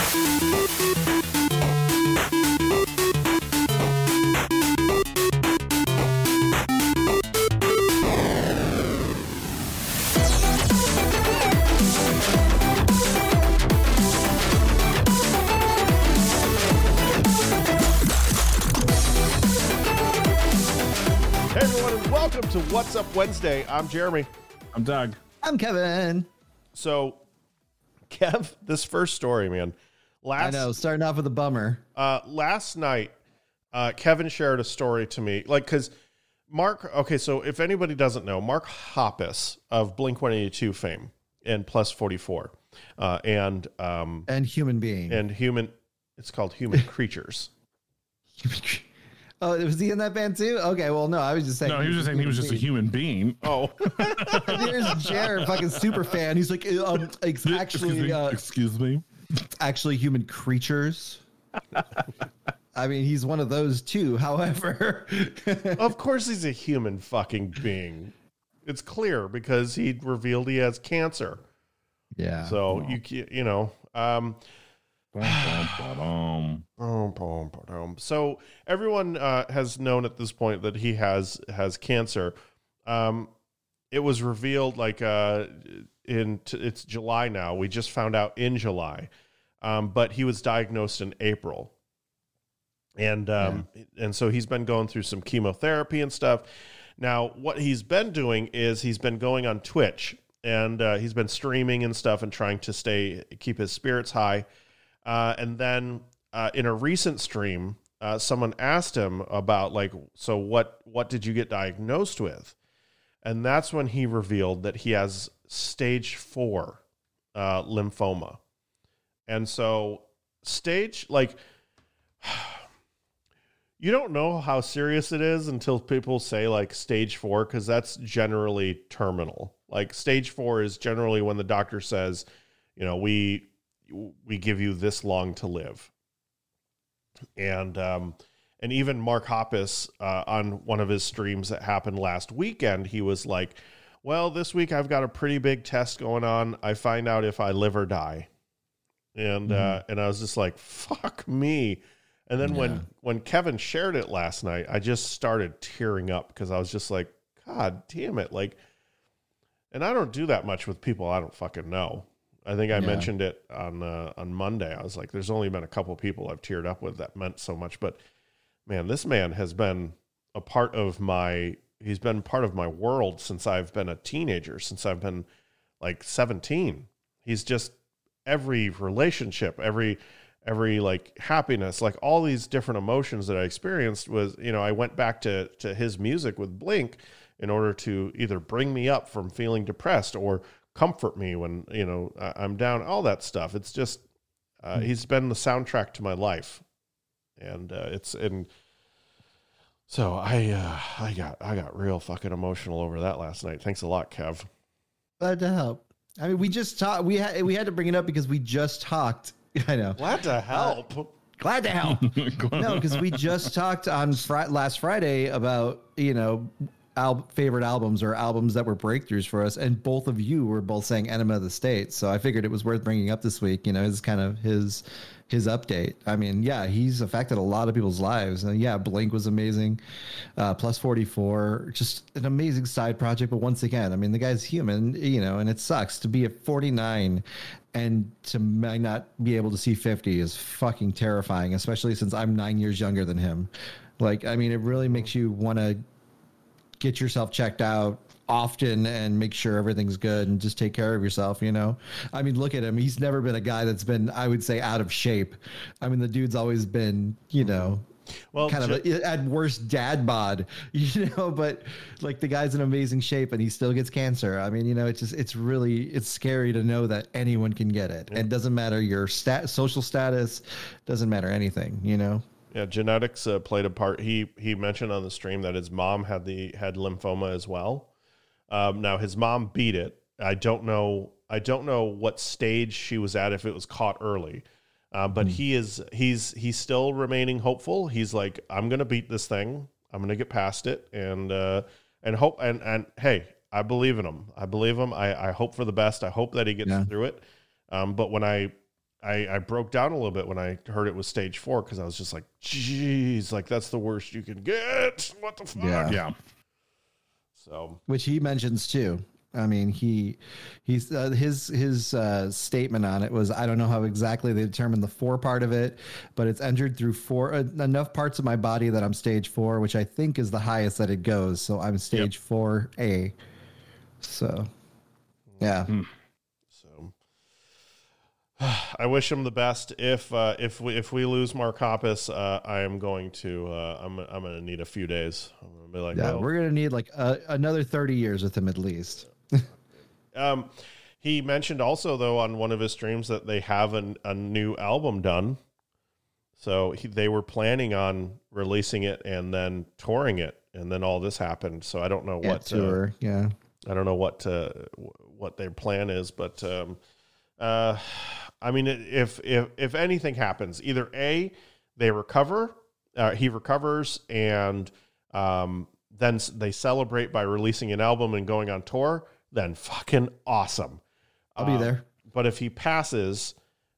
To What's Up Wednesday. I'm Jeremy. I'm Doug. I'm Kevin. So, Kev, this first story, man. I know, starting off with a bummer. Last night, Kevin shared a story to me. Because Mark, so if anybody doesn't know, Mark Hoppus of Blink-182 fame and Plus 44. And Human Being. And Human, it's called Human Creatures. Oh, was he in that band too? Okay, well, no, I was just saying. No, he was just saying he was just a human being. Oh. There's Jared, fucking super fan. He's like, actually, excuse me. Actually, human creatures. I mean, he's one of those too. However, of course, he's a human fucking being. It's clear because he revealed he has cancer. Yeah. So you know. So everyone has known at this point that he has cancer. It was revealed it's July now. We just found out in July, but he was diagnosed in April, and so he's been going through some chemotherapy and stuff. Now, what he's been doing is he's been going on Twitch and he's been streaming and stuff and trying to keep his spirits high. And then in a recent stream, someone asked him about so what did you get diagnosed with? And that's when he revealed that he has stage 4 lymphoma. And so you don't know how serious it is until people say stage 4, because that's generally terminal. Stage 4 is generally when the doctor says, we give you this long to live. And even Mark Hoppus, on one of his streams that happened last weekend, he was like, well, this week I've got a pretty big test going on. I find out if I live or die. And I was just like, fuck me. And then when Kevin shared it last night, I just started tearing up because I was just like, God damn it. And I don't do that much with people I don't fucking know. I think I mentioned it on Monday. I was like, there's only been a couple of people I've teared up with that meant so much. But man, this man has been he's been part of my world since I've been a teenager, since I've been 17. He's just every relationship, every happiness, all these different emotions that I experienced was, I went back to his music with Blink in order to either bring me up from feeling depressed or comfort me when, I'm down, all that stuff. It's just, he's been the soundtrack to my life. And so I got real fucking emotional over that last night. Thanks a lot, Kev. Glad to help. I mean, we just talked, we had to bring it up because we just talked. I know. Glad to help. Glad to help. No, because we just talked on last Friday about, favorite albums or albums that were breakthroughs for us, and both of you were both saying Enema of the State, so I figured it was worth bringing up this week. Is kind of his update. I mean, yeah, he's affected a lot of people's lives, and Blink was amazing. Plus 44, just an amazing side project. But once again, I mean, the guy's human, and it sucks to be at 49 and to not be able to see 50 is fucking terrifying, especially since I'm 9 years younger than him. I mean, it really makes you want to get yourself checked out often and make sure everything's good and just take care of yourself. I mean, look at him. He's never been a guy that's been, I would say, out of shape. I mean, the dude's always been, well, kind of at worst dad bod, but the guy's in amazing shape and he still gets cancer. I mean, it's scary to know that anyone can get it. And it doesn't matter your social status, doesn't matter anything, Yeah, genetics played a part. He mentioned on the stream that his mom had lymphoma as well. Now his mom beat it. I don't know what stage she was at, if it was caught early. But he's still remaining hopeful. He's like, I'm going to beat this thing. I'm going to get past it and hope. And hey, I believe in him. I hope for the best. I hope that he gets through it. But when I I broke down a little bit when I heard it was stage 4 because I was just like, geez, like that's the worst you can get. What the fuck? Yeah. So, which he mentions too. I mean, his statement on it was, I don't know how exactly they determined the 4 part of it, but it's entered through enough parts of my body that I'm stage 4, which I think is the highest that it goes. So I'm stage 4A. So, yeah. So I wish him the best. If we lose Mark Hoppus, I am going to I'm gonna need a few days. I'm gonna be like, yeah, we're gonna need like another 30 years with him at least. He mentioned also though on one of his streams that they have a new album done. So they were planning on releasing it and then touring it, and then all this happened. So I don't know what tour. I don't know what their plan is, but I mean, if anything happens, either A, they recover, he recovers, and then they celebrate by releasing an album and going on tour, then fucking awesome. I'll be there. But if he passes,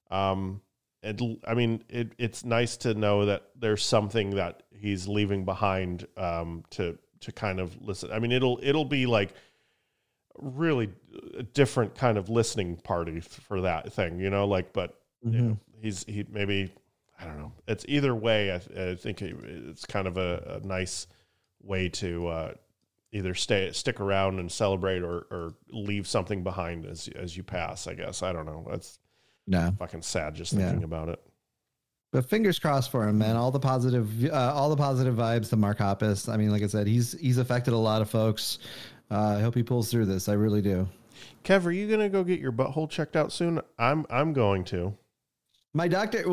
it's nice to know that there's something that he's leaving behind to kind of listen. I mean, it'll be like really a different kind of listening party for that thing, you know, like, but you know, he maybe, I don't know. It's either way. I think it's kind of a nice way to either stick around and celebrate or leave something behind as you pass, I guess. I don't know. That's fucking sad just thinking about it. But fingers crossed for him, man. All the positive vibes to Mark Hoppus. I mean, like I said, he's affected a lot of folks. I hope he pulls through this. I really do. Kev, are you going to go get your butthole checked out soon? I'm going to. My doctor,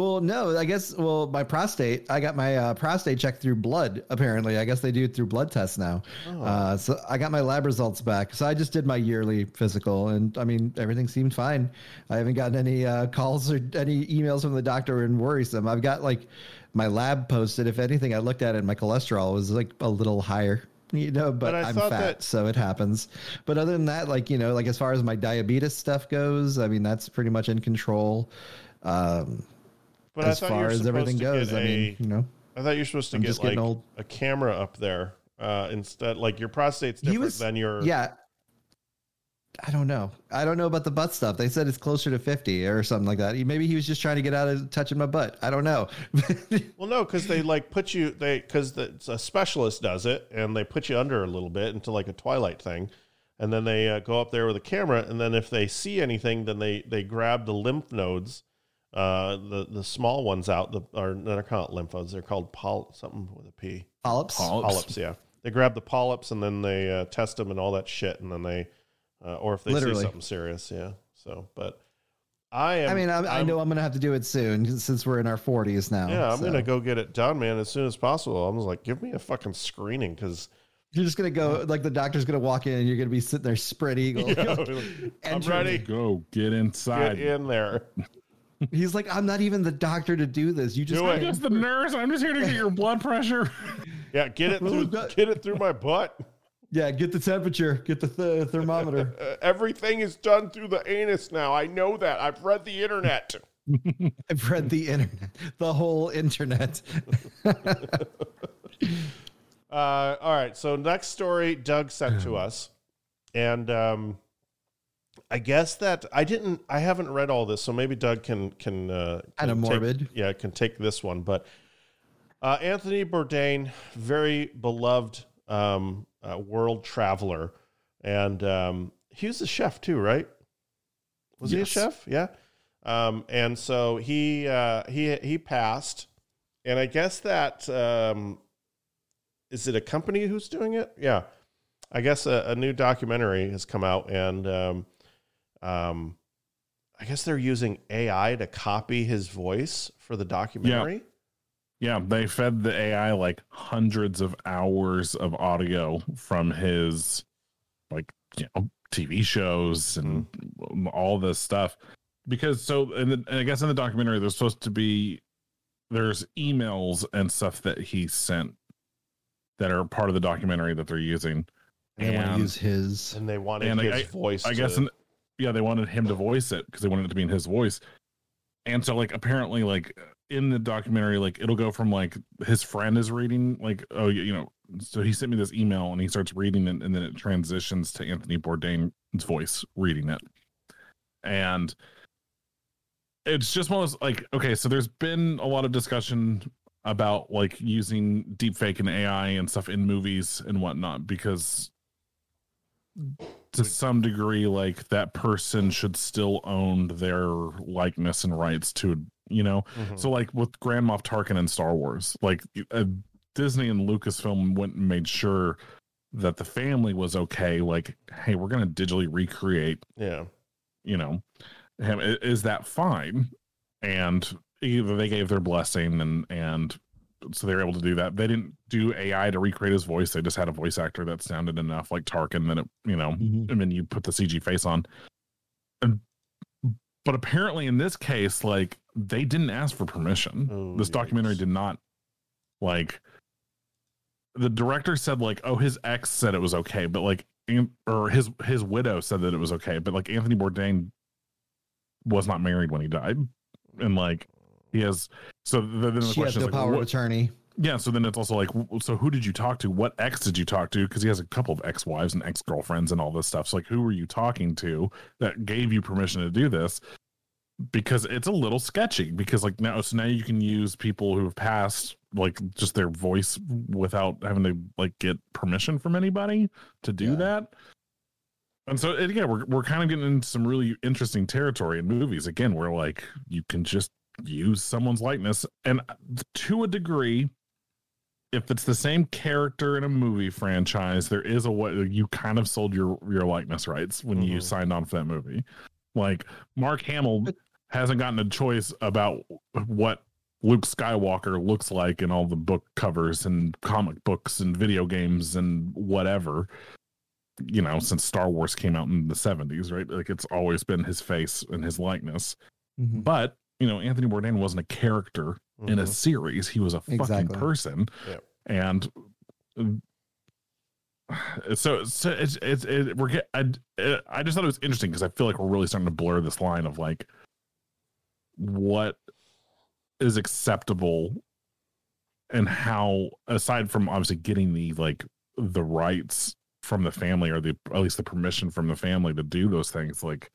my prostate, I got my prostate checked through blood, apparently. I guess they do it through blood tests now. Oh. So I got my lab results back. So I just did my yearly physical, and I mean, everything seemed fine. I haven't gotten any calls or any emails from the doctor and worrisome. I've got like my lab posted. If anything, I looked at it and my cholesterol was like a little higher. You know, but I'm fat, so it happens. But other than that, like, you know, like as far as my diabetes stuff goes, I mean, that's pretty much in control. But as far as everything goes, I mean, you know, I thought you're supposed to get like a camera up there instead. Like your prostate's different than your. Yeah. I don't know about the butt stuff. They said it's closer to 50 or something like that. Maybe he was just trying to get out of touching my butt. I don't know. Well, no, because they like put you, because a specialist does it and they put you under a little bit into like a Twilight thing. And then they go up there with a camera. And then if they see anything, then they grab the lymph nodes, the small ones out. They're not called lymph nodes. They're called something with a P. Polyps, yeah. They grab the polyps and then they test them and all that shit. And then they, or if they see something serious, yeah. So, but I know I'm going to have to do it soon since we're in our 40s now. Yeah, I'm going to go get it done, man, as soon as possible. I'm just like, give me a fucking screening because you're just going to go, like the doctor's going to walk in and you're going to be sitting there spread eagle. Yeah, I'm ready. Go get inside. Get in there. He's like, I'm not even the doctor to do this. You just I'm just the nurse. I'm just here to get your blood pressure. Yeah, get it through my butt. Yeah, get the temperature. Get the thermometer. Everything is done through the anus now. I know that. I've read the internet. I've read the internet. The whole internet. All right. So next story Doug sent to us. And I guess that I haven't read all this. So maybe Doug can kind of morbid. Can take this one. But Anthony Bourdain, very beloved world traveler, and he was a chef too, right? Was he a chef? Yeah. And so he passed, and I guess that is it a company who's doing it? Yeah, I guess a new documentary has come out, and I guess they're using AI to copy his voice for the documentary. Yeah, they fed the AI like hundreds of hours of audio from his TV shows and all this stuff. Because and I guess in the documentary there's emails and stuff that he sent that are part of the documentary that they're using. And they want to use his, and they wanted his voice. I guess they wanted him to voice it because they wanted it to be in his voice. And so like apparently like in the documentary, like it'll go from like his friend is reading, like, oh, you know, so he sent me this email and he starts reading it, and then it transitions to Anthony Bourdain's voice reading it. And it's just one of those, like, okay, so there's been a lot of discussion about like using deepfake and AI and stuff in movies and whatnot, because to some degree, like that person should still own their likeness and rights to, you know. So like with Grand Moff Tarkin in Star Wars, like Disney and Lucasfilm went and made sure that the family was okay. Like, hey, we're going to digitally recreate, you know, him. Is that fine? And either they gave their blessing and so they were able to do that. They didn't do AI to recreate his voice. They just had a voice actor that sounded enough like Tarkin that it, you know, and then you put the CG face on. But apparently in this case, like they didn't ask for permission. This documentary did not, like, the director said like, oh, his ex said it was okay, but like, or his widow said that it was okay, but like Anthony Bourdain was not married when he died, and like he has. So then the she question has no is like, power of attorney. Yeah, so then it's also like, so who did you talk to? What ex did you talk to? Because he has a couple of ex-wives and ex-girlfriends and all this stuff. So like, who were you talking to that gave you permission to do this? Because it's a little sketchy. Because like now you can use people who have passed, like just their voice without having to like get permission from anybody to do that. And so again, we're kind of getting into some really interesting territory in movies. Again, where like you can just use someone's likeness, and to a degree, if it's the same character in a movie franchise, there is a way you kind of sold your likeness rights when you signed on for that movie. Like Mark Hamill hasn't gotten a choice about what Luke Skywalker looks like in all the book covers and comic books and video games and whatever, you know, since Star Wars came out in the 70s, right? Like it's always been his face and his likeness. But, you know, Anthony Bourdain wasn't a character in a series. He was a fucking person. And so I just thought it was interesting because I feel like we're really starting to blur this line of like what is acceptable and how, aside from obviously getting the like the rights from the family, or at least the permission from the family to do those things, like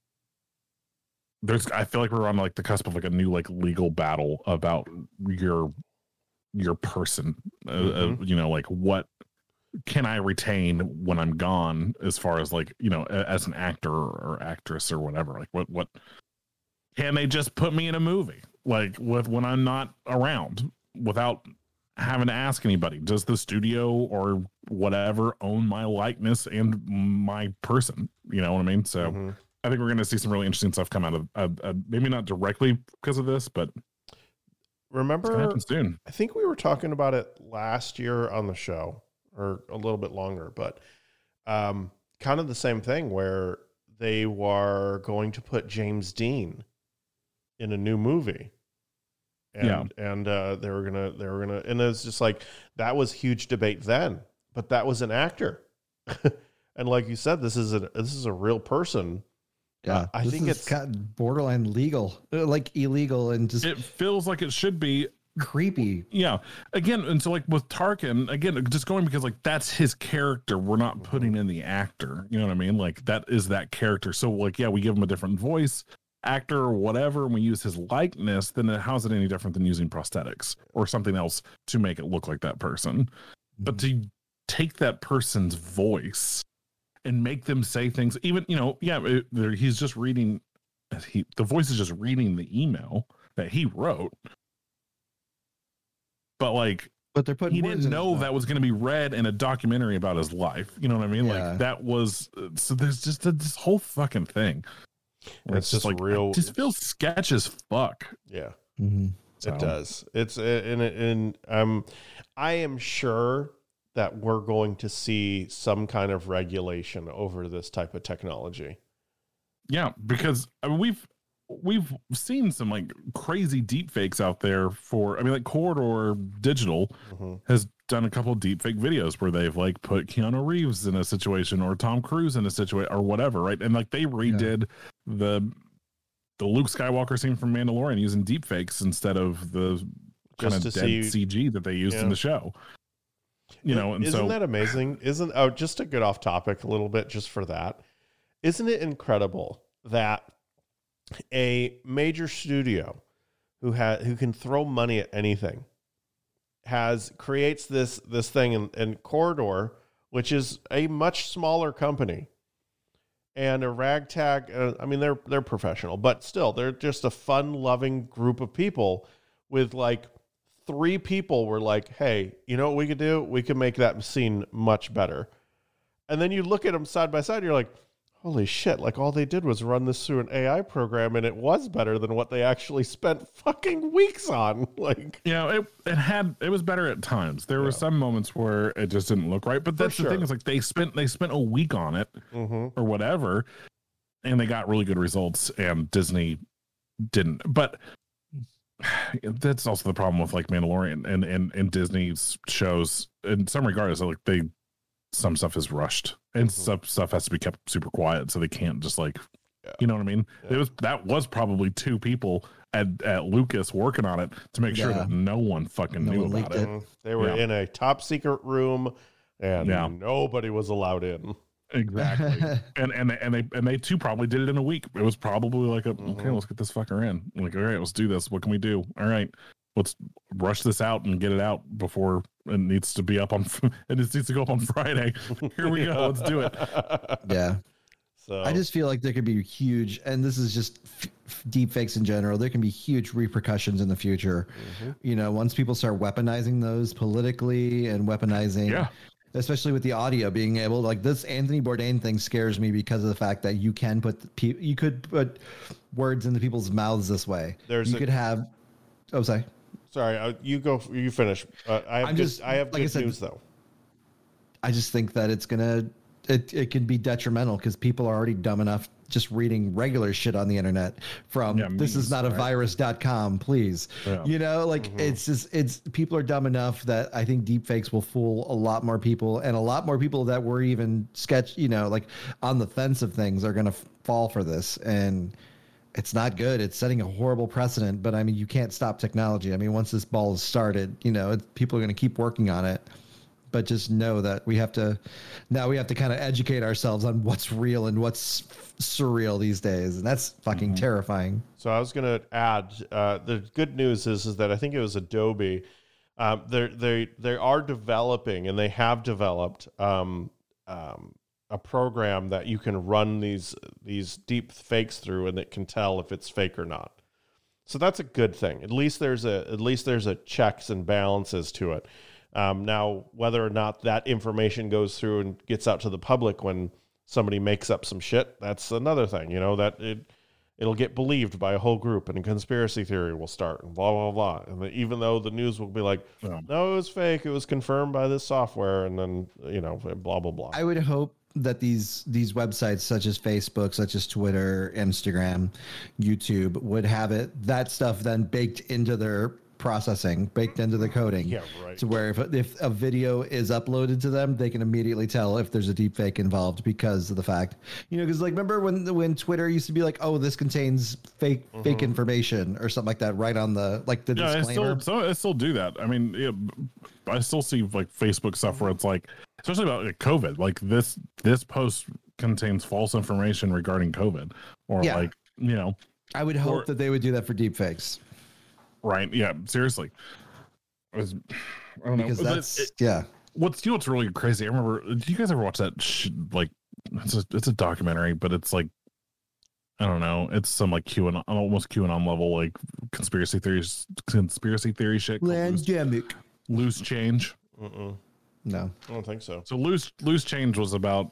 I feel like we're on like the cusp of like a new like legal battle about your person, you know, like what can I retain when I'm gone, as far as like, you know, as an actor or actress or whatever, like what can they just put me in a movie like when I'm not around without having to ask anybody? Does the studio or whatever own my likeness and my person? You know what I mean? So I think we're going to see some really interesting stuff come out of maybe not directly because of this, but remember, soon. I think we were talking about it last year on the show, or a little bit longer, but kind of the same thing where they were going to put James Dean in a new movie. And they were gonna, and it's just like, that was huge debate then, but that was an actor. And like you said, this is a real person. Yeah. I think it's got borderline legal, like illegal, and just, it feels like it should be creepy. Yeah. Again, and so like with Tarkin, again, just going because like that's his character. We're not putting in the actor. You know what I mean? Like that is that character. So like, yeah, we give him a different voice actor or whatever, and we use his likeness, then how's it any different than using prosthetics or something else to make it look like that person? But to take that person's voice and make them say things, even, you know, he's just reading, the voice is just reading the email that he wrote, but like, but they're putting, he didn't know that was going to be read in a documentary about his life. You know what I mean? Yeah. Like that was, so there's just this whole fucking thing. It's just like real. It just feels sketch as fuck. Yeah, So. it does. It's I am sure that we're going to see some kind of regulation over this type of technology. Yeah, because I mean, we've seen some like crazy deep fakes out there for, I mean, like Corridor Digital has done a couple of deep fake videos where they've like put Keanu Reeves in a situation or Tom Cruise in a situation or whatever, right? And like they redid Luke Skywalker scene from Mandalorian using deepfakes instead of the kind of dead CG that they used in the show. You know, and isn't that amazing? Just to get off topic a little bit, just for that, isn't it incredible that a major studio who can throw money at anything creates this thing in Corridor, which is a much smaller company, and a ragtag. I mean, they're professional, but still, they're just a fun-loving group of people with like 3 people were like, hey, you know what we could do? We could make that scene much better. And then you look at them side by side, and you're like, holy shit, like all they did was run this through an AI program, and it was better than what they actually spent fucking weeks on. Like, you know, it was better at times. There were some moments where it just didn't look right, but that's the thing, is like they spent a week on it or whatever, and they got really good results, and Disney didn't. But that's also the problem with like Mandalorian and Disney's shows in some regards. Like some stuff is rushed, and some stuff has to be kept super quiet, so they can't just like, you know what I mean? That was probably 2 people at Lucas working on it to make sure that no one fucking knew about it. They were in a top secret room, and nobody was allowed in. Exactly. and they too probably did it in a week. It was probably like okay, let's get this fucker in. Like, all right, let's do this. What can we do? All right, let's rush this out and get it out before it needs to be up on. It needs to go up on Friday. Here we go. Let's do it. Yeah. So I just feel like there could be huge, and this is just deep fakes in general. There can be huge repercussions in the future. You know, once people start weaponizing those politically and weaponizing. Especially with the audio being able, like this Anthony Bourdain thing scares me because of the fact that you can you could put words into people's mouths this way. Could have. Oh, sorry. Sorry, you go. You finish. I have good news though. I just think that it can be detrimental because people are already dumb enough just reading regular shit on the internet from this is not a virus.com, please. You know, like it's people are dumb enough that I think deepfakes will fool a lot more people, and a lot more people that were even like on the fence of things are going to fall for this. And it's not good. It's setting a horrible precedent, but I mean, you can't stop technology. I mean, once this ball is started, you know, people are going to keep working on it. But just know that we have to kind of educate ourselves on what's real and what's surreal these days. And that's fucking terrifying. So I was going to add, the good news is that I think it was Adobe. They are developing, and they have developed a program that you can run these deep fakes through, and it can tell if it's fake or not. So that's a good thing. At least there's a checks and balances to it. Now, whether or not that information goes through and gets out to the public when somebody makes up some shit, that's another thing, you know, that it'll get believed by a whole group, and a conspiracy theory will start, and blah, blah, blah. And even though the news will be like, no, it was fake, it was confirmed by this software, and then, you know, blah, blah, blah. I would hope that these websites such as Facebook, such as Twitter, Instagram, YouTube would have that stuff then baked into their processing, baked into the coding, to where if a video is uploaded to them, they can immediately tell if there's a deep fake involved because of the fact, you know, because like remember when Twitter used to be like, oh, this contains fake information or something like that, right on the disclaimer. I still do that. I mean, I still see like Facebook stuff where it's like, especially about like COVID, like this post contains false information regarding COVID, or like, you know, I would hope that they would do that for deep fakes. Right. Yeah. Seriously. I don't know. Because what's really crazy? I remember. Did you guys ever watch that? Like, it's a documentary, but it's like, I don't know. It's some like QAnon, almost QAnon level, like conspiracy theory shit. Landemic. Loose Change. No, I don't think so. So Loose Change was about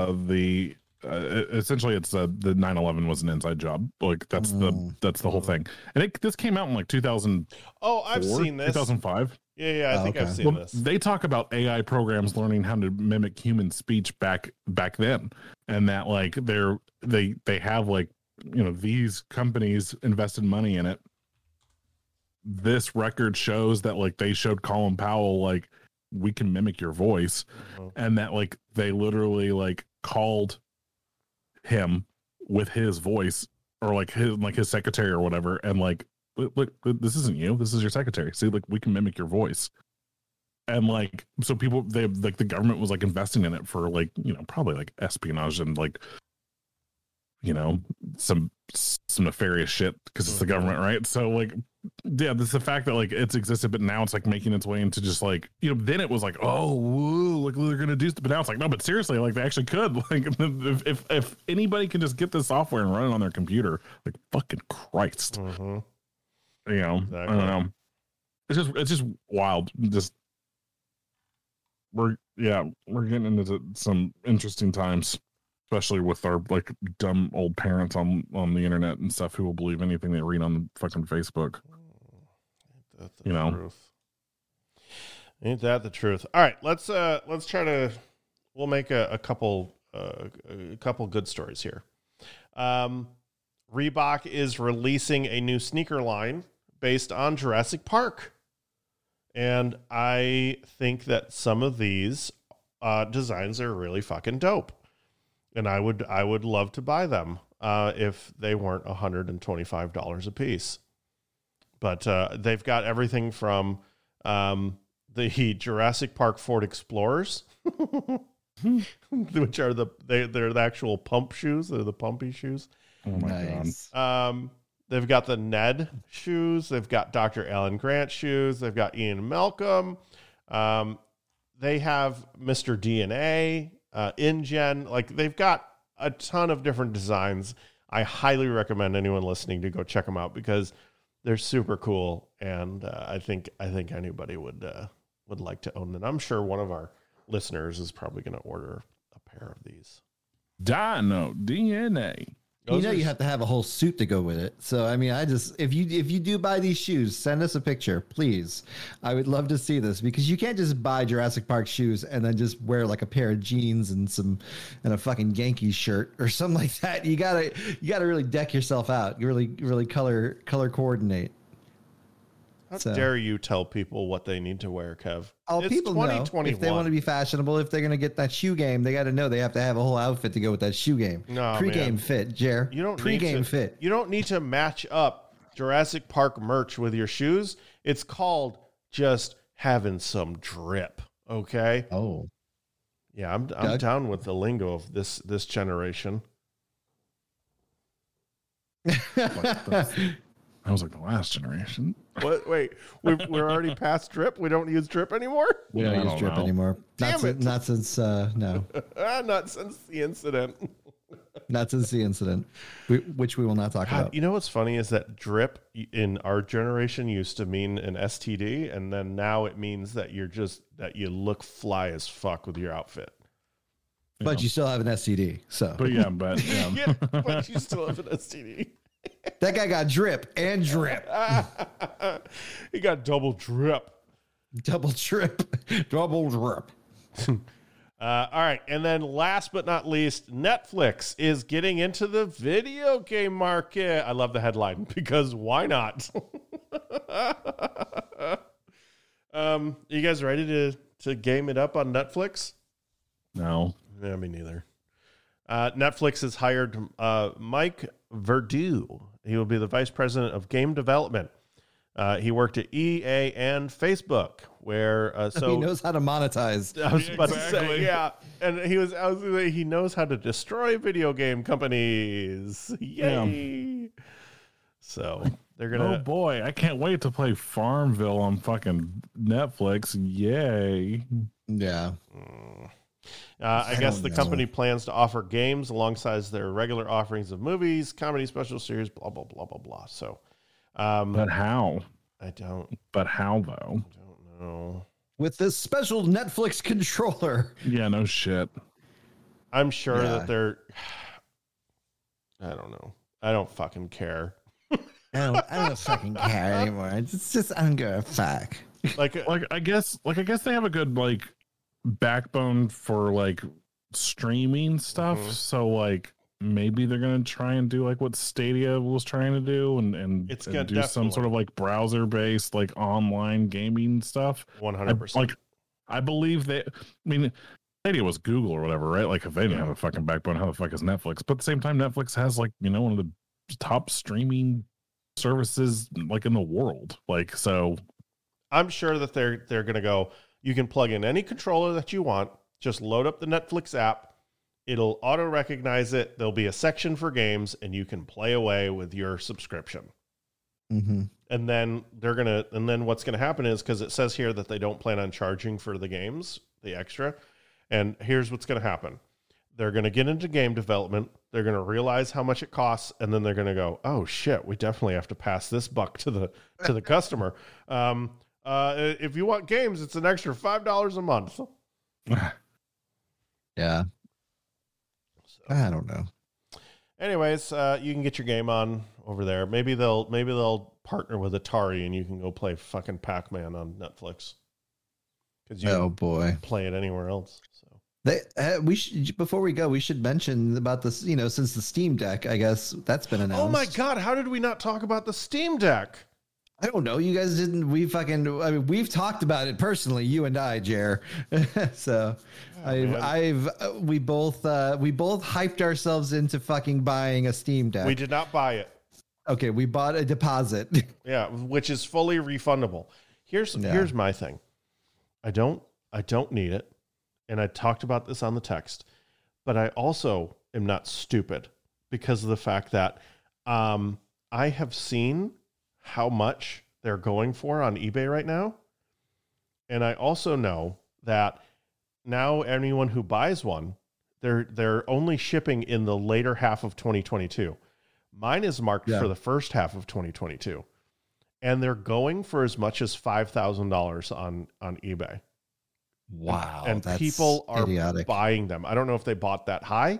essentially it's the 9/11 was an inside job. Like that's the whole thing. And this came out in like 2000. Oh, I've seen this. 2005. Yeah, I think I've seen this. They talk about AI programs learning how to mimic human speech back then, and that like they have like, you know, these companies invested money in it. This record shows that like they showed Colin Powell like, we can mimic your voice, and that like they literally like called him with his voice or like his secretary or whatever, and like, look, this isn't you, this is your secretary. See, like, we can mimic your voice. And like, so people, they like, the government was like investing in it for like, you know, probably like espionage and like, you know, some nefarious shit because it's the government, right? So like, yeah, this is the fact that like it's existed, but now it's like making its way into just like, you know, then it was like, oh, woo, like they're gonna do, but now it's like, no, but seriously, like they actually could, like, if anybody can just get this software and run it on their computer, like, fucking Christ, you know, exactly. I don't know, it's just wild. Just we're getting into some interesting times, especially with our like dumb old parents on the internet and stuff who will believe anything they read on fucking Facebook. You know, truth. Ain't that the truth? All right, let's try to, we'll make a couple good stories here. Reebok is releasing a new sneaker line based on Jurassic Park, and I think that some of these designs are really fucking dope. And I would love to buy them if they weren't $125 a piece. But they've got everything from the Jurassic Park Ford Explorers, which are they're the actual pump shoes. They're the pumpy shoes. Oh my God. They've got the Ned shoes. They've got Dr. Alan Grant shoes. They've got Ian Malcolm. They have Mr. DNA. InGen, like they've got a ton of different designs. I highly recommend anyone listening to go check them out because they're super cool, and I think anybody would like to own them. I'm sure one of our listeners is probably going to order a pair of these. Dino DNA. You know, you have to have a whole suit to go with it. So, I mean, if you do buy these shoes, send us a picture, please. I would love to see this because you can't just buy Jurassic Park shoes and then just wear like a pair of jeans and a fucking Yankees shirt or something like that. You gotta really deck yourself out. You really color coordinate. How dare you tell people what they need to wear, Kev? Oh, it's people know if they want to be fashionable, if they're going to get that shoe game, they got to know they have to have a whole outfit to go with that shoe game. No, pre-game fit, Jer. You don't pre-game fit. You don't need to match up Jurassic Park merch with your shoes. It's called just having some drip. Okay. Oh, yeah. I'm down with the lingo of this generation. That was like the last generation. What? Wait, we're already past drip. We don't use drip anymore. We don't use drip anymore. Not since no. Not since the incident. Not since the incident, which we will not talk about. You know what's funny is that drip in our generation used to mean an STD, and then now it means that you look fly as fuck with your outfit. But you still have an STD. So. But yeah, but you still have an STD. That guy got drip and drip. He got double drip. Double drip. Double drip. All right. And then last but not least, Netflix is getting into the video game market. I love the headline because why not? You guys ready to game it up on Netflix? No. Yeah, me neither. Netflix has hired Mike Verdu. He will be the vice president of game development. He worked at EA and Facebook, where so he knows how to monetize. I was about to say, yeah, and he knows how to destroy video game companies. Yay! Yeah. So they're gonna. Oh boy, I can't wait to play Farmville on fucking Netflix. Yay! Yeah. I guess the company plans to offer games alongside their regular offerings of movies, comedy, special series, blah, blah, blah, blah, blah. So, but how? But how, though? I don't know. With this special Netflix controller. Yeah, no shit. I'm sure that they're... I don't know. I don't fucking care. I don't fucking care anymore. It's just, I don't give a fuck. Like I guess they have a good, like, backbone for like streaming stuff. Mm-hmm. So like maybe they're gonna try and do like what Stadia was trying to do and do some sort of like browser based like online gaming stuff. 100%. I believe that. I mean, Stadia was Google or whatever, right? Like if they didn't have a fucking backbone, how the fuck is Netflix? But at the same time, Netflix has like, you know, one of the top streaming services like in the world. Like, so I'm sure that they're going to go, you can plug in any controller that you want, just load up the Netflix app. It'll auto recognize it. There'll be a section for games and you can play away with your subscription. Mm-hmm. And then what's going to happen is, because it says here that they don't plan on charging for the games, the extra. And here's what's going to happen. They're going to get into game development. They're going to realize how much it costs. And then they're going to go, oh shit, we definitely have to pass this buck to the customer. If you want games, it's an extra $5 a month. Yeah. So, I don't know. anyways, you can get your game on over there. Maybe they'll partner with Atari and you can go play fucking Pac-Man on Netflix. Because you boy, play it anywhere else. So we should, before we go, we should mention about this. Since the Steam Deck, I guess that's been announced. Oh my god, how did we not talk about the Steam Deck? I don't know. You guys didn't. We've talked about it personally, you and I, Jer. So we both hyped ourselves into fucking buying a Steam Deck. We did not buy it. Okay, we bought a deposit. Yeah, which is fully refundable. Here's my thing. I don't need it. And I talked about this on the text, but I also am not stupid because of the fact that I have seen how much they're going for on eBay right now. And I also know that now anyone who buys one, they're only shipping in the later half of 2022. Mine is marked for the first half of 2022. And they're going for as much as $5,000 on eBay. Wow. And people are idiotic. Buying them. I don't know if they bought that high,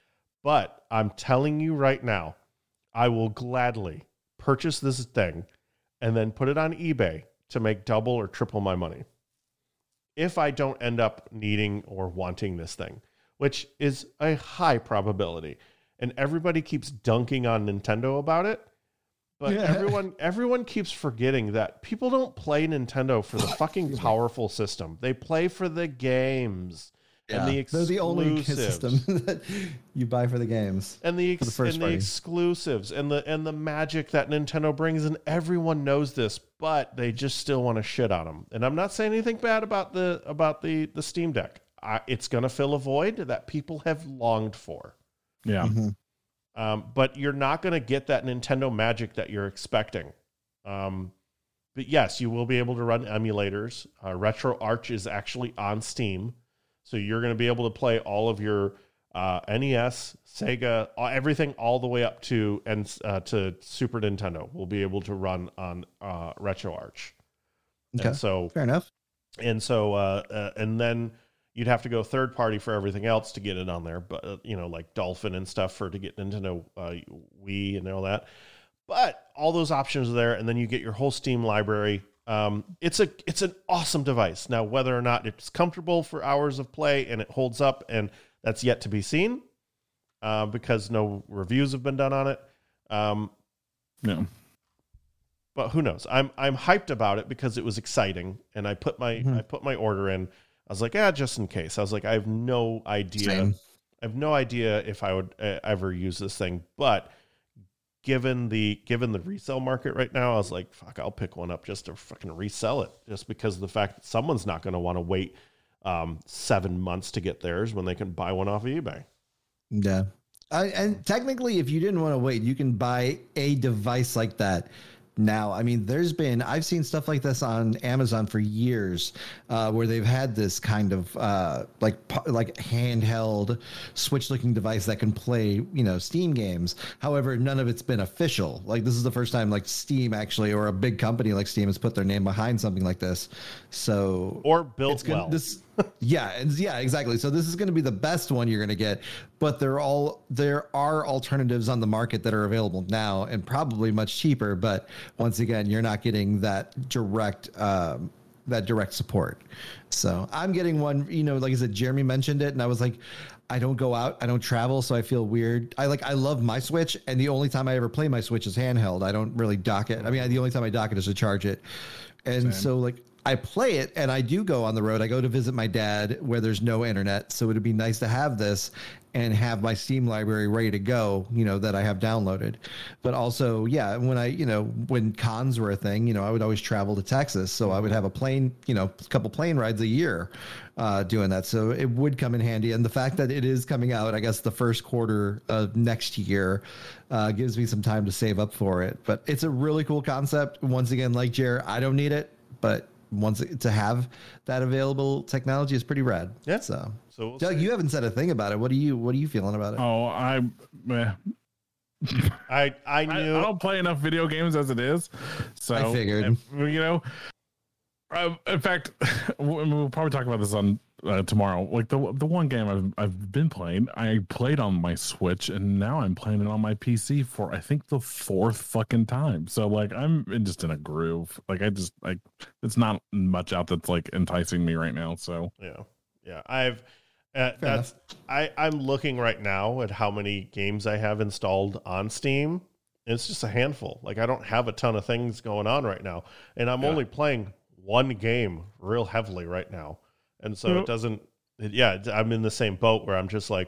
but I'm telling you right now, I will gladly purchase this thing and then put it on eBay to make double or triple my money. If I don't end up needing or wanting this thing, which is a high probability. And everybody keeps dunking on Nintendo about it. But everyone keeps forgetting that people don't play Nintendo for the fucking powerful system. They play for the games. Yeah. And the exclusives. They're the only system that you buy for the games. And the exclusives and the magic that Nintendo brings, and everyone knows this, but they just still want to shit on them. And I'm not saying anything bad about the Steam Deck. It's going to fill a void that people have longed for. Yeah. Mm-hmm. But you're not going to get that Nintendo magic that you're expecting. But yes, you will be able to run emulators. RetroArch is actually on Steam. So you're going to be able to play all of your NES, Sega, everything all the way up to Super Nintendo will be able to run on RetroArch. Okay, and so fair enough. And so, and then you'd have to go third party for everything else to get it on there, but like Dolphin and stuff to get Nintendo Wii and all that. But all those options are there, and then you get your whole Steam library. It's an awesome device. Now, whether or not it's comfortable for hours of play and it holds up, and that's yet to be seen, because no reviews have been done on it. No. But who knows? I'm hyped about it because it was exciting, and I put my order in. I was like, just in case. I was like, I have no idea. Same. I have no idea if I would ever use this thing. But given the resale market right now, I was like, fuck, I'll pick one up just to fucking resell it, just because of the fact that someone's not going to want to wait 7 months to get theirs when they can buy one off of eBay. Yeah. And technically, if you didn't want to wait, you can buy a device like that now. I mean, I've seen stuff like this on Amazon for years, where they've had this kind of like handheld Switch-looking device that can play, Steam games. However, none of it's been official. Like, this is the first time like Steam actually, or a big company like Steam, has put their name behind something like this. So or built well. Yeah, exactly. So this is going to be the best one you're going to get, but there are alternatives on the market that are available now and probably much cheaper. But once again, you're not getting that direct support. So I'm getting one. Like I said, Jeremy mentioned it, and I was like, I don't go out, I don't travel, so I feel weird. I love my Switch, and the only time I ever play my Switch is handheld. I don't really dock it. I mean, the only time I dock it is to charge it, and so like, I play it and I do go on the road. I go to visit my dad where there's no internet. So it'd be nice to have this and have my Steam library ready to go, that I have downloaded. But also, when cons were a thing, I would always travel to Texas. So I would have a couple plane rides a year doing that. So it would come in handy. And the fact that it is coming out, I guess the first quarter of next year gives me some time to save up for it. But it's a really cool concept. Once again, like Jer, I don't need it, but to have that available technology is pretty rad. Yeah. So we'll Doug, you haven't said a thing about it. What are you feeling about it? Oh, I knew. I don't play enough video games as it is. So I figured. In fact, we'll probably talk about this on tomorrow. Like the one game I've been playing, I played on my Switch, and now I'm playing it on my PC for I think the 4th fucking time. So like I'm just in a groove. Like it's not much out that's like enticing me right now. So yeah. I'm looking right now at how many games I have installed on Steam. It's just a handful. Like I don't have a ton of things going on right now, and I'm only playing one game real heavily right now. And so I'm in the same boat where I'm just like,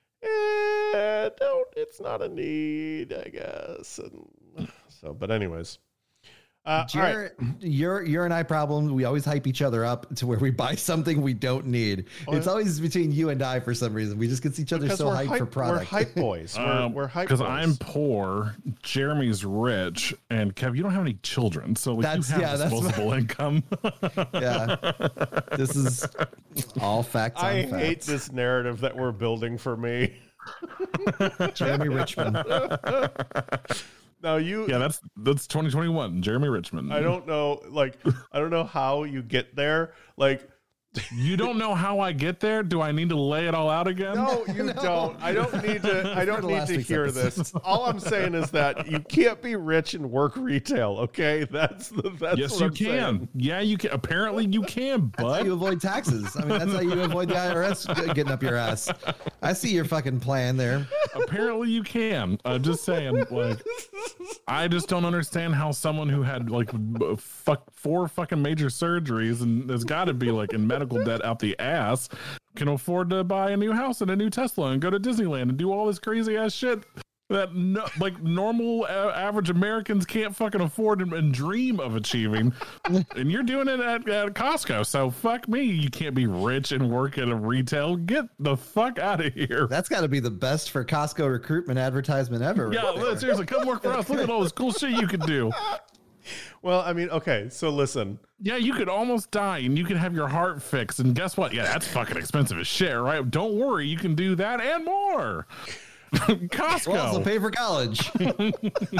it's not a need, I guess. And so, but anyways, Jared, your and I problem. We always hype each other up to where we buy something we don't need. It's always between you and I for some reason. We just get each other so hyped for product. We're hype boys. We're hype because boys. I'm poor, Jeremy's rich, and Kev, you don't have any children, so like you have disposable income. Yeah, this is all facts. I hate this narrative that we're building for me. Jeremy Richmond. Now that's 2021, Jeremy Richmond. I don't know how you get there. Like, you don't know how I get there? Do I need to lay it all out again? No, you don't. I don't need to hear this. All I'm saying is that you can't be rich and work retail, okay? That's yes, what you I'm can. saying. Yeah, you can. Apparently you can, but that's how you avoid taxes. I mean, that's how you avoid the IRS getting up your ass. I see your fucking plan there. Apparently you can. I'm just saying, like, I just don't understand how someone who had like 4 fucking major surgeries and has got to be like in medical debt out the ass can afford to buy a new house and a new Tesla and go to Disneyland and do all this crazy ass shit that normal average Americans can't fucking afford and dream of achieving. And you're doing it at Costco. So fuck me. You can't be rich and work at a retail. Get the fuck out of here. That's got to be the best for Costco recruitment advertisement ever. Yeah, seriously, come work for us. Look at all this cool shit you could do. Well, I mean, okay, so listen. Yeah, you could almost die and you could have your heart fixed. And guess what? Yeah, that's fucking expensive as shit, right? Don't worry, you can do that and more. Costco. We'll also pay for college. Man,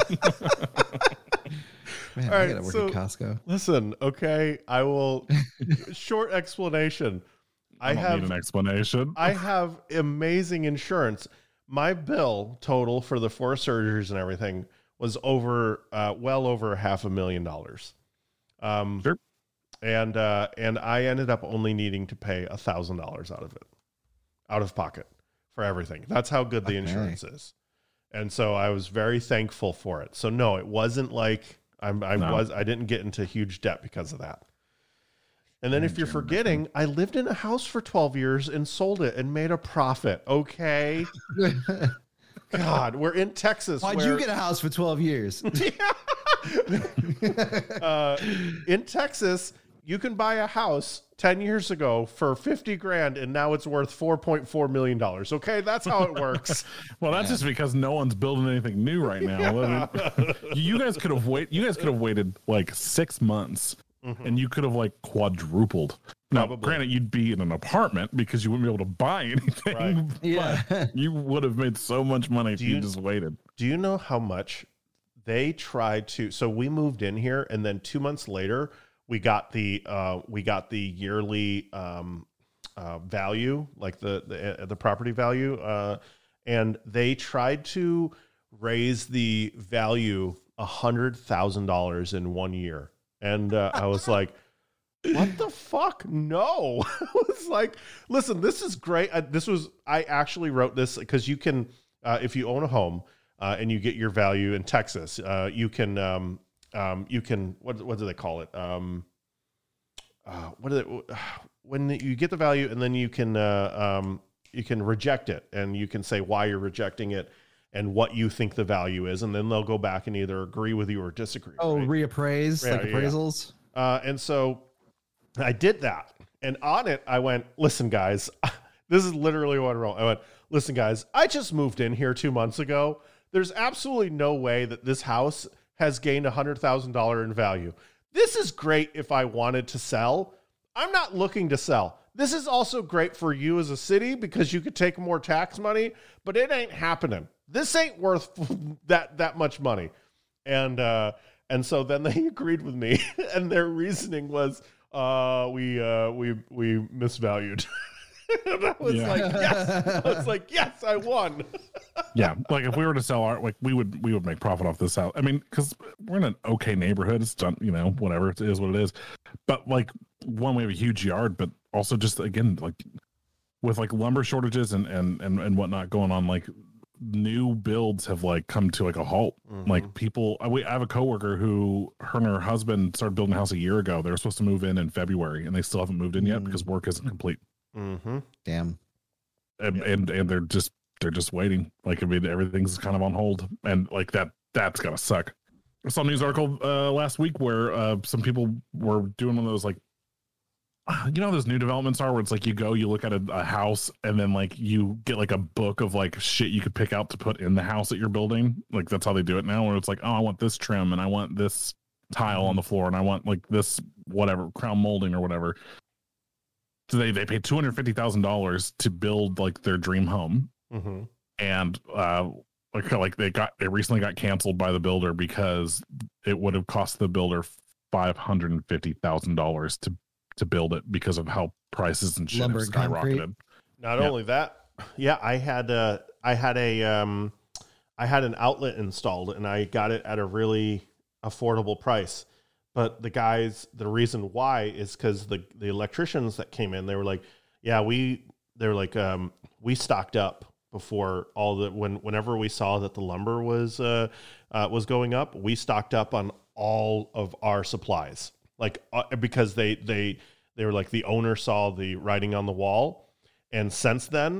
all I right, gotta work at Costco. Listen, okay, I will. Short explanation. I don't need an explanation. I have amazing insurance. My bill total for the 4 surgeries and everything was well over $500,000. Sure. And I ended up only needing to pay $1,000 out of pocket for everything. That's how good the insurance is. And so I was very thankful for it. So no, it wasn't like I didn't get into huge debt because of that. And then if you're forgetting, I lived in a house for 12 years and sold it and made a profit. Okay. God, we're in Texas. Why'd you get a house for 12 years? In Texas, you can buy a house 10 years ago for $50,000 and now it's worth $4.4 million. Okay, that's how it works. Well, that's just because no one's building anything new right now. I mean, you guys could have waited like 6 months. Mm-hmm. And you could have like quadrupled. Now, granted, you'd be in an apartment because you wouldn't be able to buy anything. Right. Yeah, you would have made so much money if you just waited. Do you know how much they tried to? So we moved in here, and then 2 months later, we got the yearly value, like the property value, and they tried to raise the value $100,000 in 1 year. And I was like, what the fuck? No. I was like, listen, this is great. I actually wrote this because you can, if you own a home and you get your value in Texas, you can, what do they call it? what is it? When you get the value and then you can reject it and you can say why you're rejecting it and what you think the value is. And then they'll go back and either agree with you or disagree. Oh, right? reappraise, like appraisals. And so I did that. And on it, I went, listen, guys, this is literally what I wrote. I went, listen, guys, I just moved in here 2 months ago. There's absolutely no way that this house has gained $100,000 in value. This is great if I wanted to sell. I'm not looking to sell. This is also great for you as a city because you could take more tax money, but it ain't happening. This ain't worth that much money. And so then they agreed with me, and their reasoning was, we misvalued. And I was like, yes. I was like, yes, I won. Yeah, like if we were to sell our, like we would make profit off this house. I mean, because we're in an okay neighborhood. It's done, you know, whatever, it is what it is. But like, one, we have a huge yard, but also just again, like with like lumber shortages and whatnot going on, like new builds have like come to like a halt. Mm-hmm. Like people, I have a coworker who her and her husband started building a house a year ago. They were supposed to move in February, and they still haven't moved in yet because work isn't complete. Mm-hmm. Damn. And they're just waiting. Like, I mean, everything's kind of on hold, and like that's gotta suck. I saw a news article last week where some people were doing one of those, like, you know, those new developments are where it's like you go, you look at a house, and then like you get like a book of like shit you could pick out to put in the house that you're building. Like that's how they do it now, where it's like, oh, I want this trim, and I want this tile on the floor, and I want like this whatever crown molding or whatever. So they paid $250,000 to build like their dream home. Mm-hmm. And like they recently got canceled by the builder because it would have cost the builder $550,000 to build it because of how prices and shit have skyrocketed. Not only that, yeah, I had an outlet installed and I got it at a really affordable price. But the reason why is because the electricians that came in, they were like, yeah, we stocked up before whenever we saw that the lumber was going up, we stocked up on all of our supplies, like because they were like, the owner saw the writing on the wall, and since then,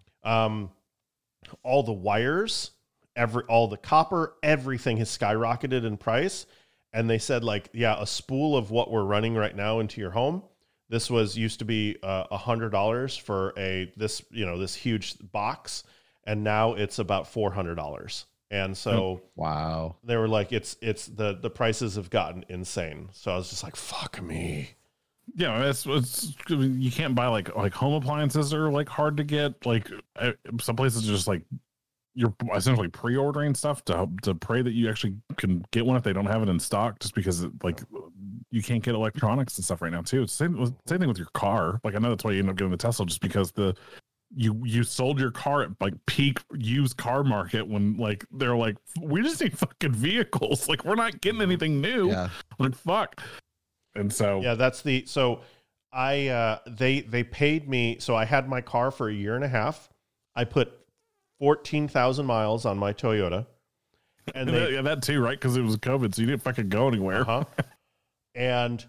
all the wires, all the copper, everything has skyrocketed in price. And they said, like, yeah, a spool of what we're running right now into your home, this used to be $100 for this huge box, and now it's about $400. And so, wow, they were like, it's the prices have gotten insane. So I was just like, fuck me. Yeah, it's you can't buy like home appliances are like hard to get. Like some places are just like, you're essentially pre-ordering stuff to pray that you actually can get one if they don't have it in stock, just because like you can't get electronics and stuff right now too. It's same thing with your car. Like I know that's why you end up getting the Tesla, just because you sold your car at like peak used car market when like they're like, we just need fucking vehicles. Like we're not getting anything new. Yeah. Like fuck. And so yeah, they paid me. So I had my car for a year and a half. I put 14,000 miles on my Toyota. And that too, right? Because it was COVID, so you didn't fucking go anywhere. Uh-huh. And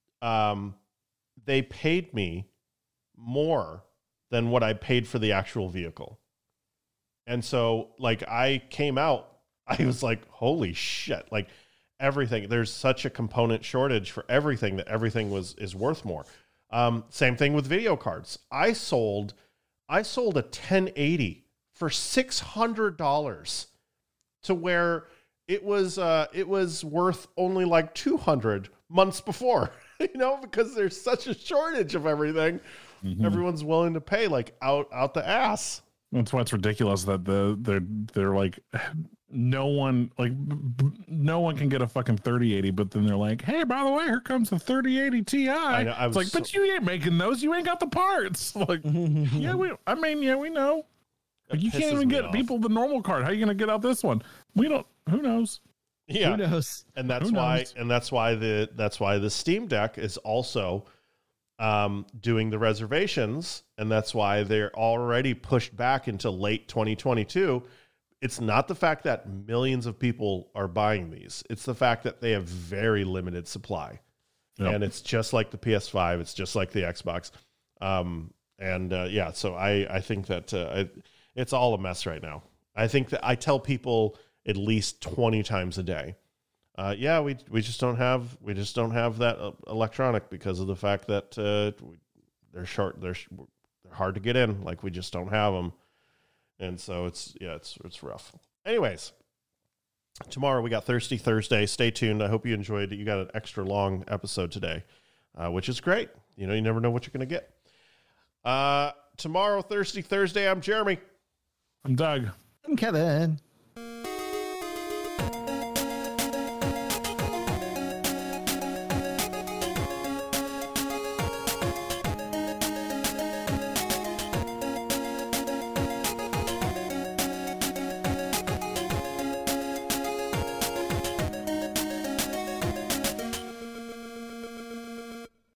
they paid me more than what I paid for the actual vehicle. And so, like, I came out, I was like, holy shit. Like, everything, there's such a component shortage for everything that everything is worth more. Same thing with video cards. I sold a 1080 for $600 to where it was worth only like 200 months before, because there's such a shortage of everything. Mm-hmm. Everyone's willing to pay like out the ass. That's why it's ridiculous that they're like, no one can get a fucking 3080, but then they're like, hey, by the way, here comes the 3080 Ti. It's like, but you ain't making those. You ain't got the parts. Like, yeah, we know. Like, you can't even get people the normal card. How are you going to get out this one? We don't. Who knows? Yeah, who knows? And that's why the Steam Deck is also doing the reservations, and that's why they're already pushed back into late 2022. It's not the fact that millions of people are buying these; it's the fact that they have very limited supply. and it's just like the PS5. It's just like the Xbox. So I think that it's all a mess right now. I think that I tell people at least 20 times a day. We just don't have that electronic because of the fact that they're short. They're hard to get in. Like, we just don't have them. And so it's rough. Anyways, tomorrow we got Thirsty Thursday. Stay tuned. I hope you enjoyed it. You got an extra long episode today, which is great. You know, you never know what you're going to get. Tomorrow, Thirsty Thursday, I'm Jeremy. I'm Doug. I'm Kevin.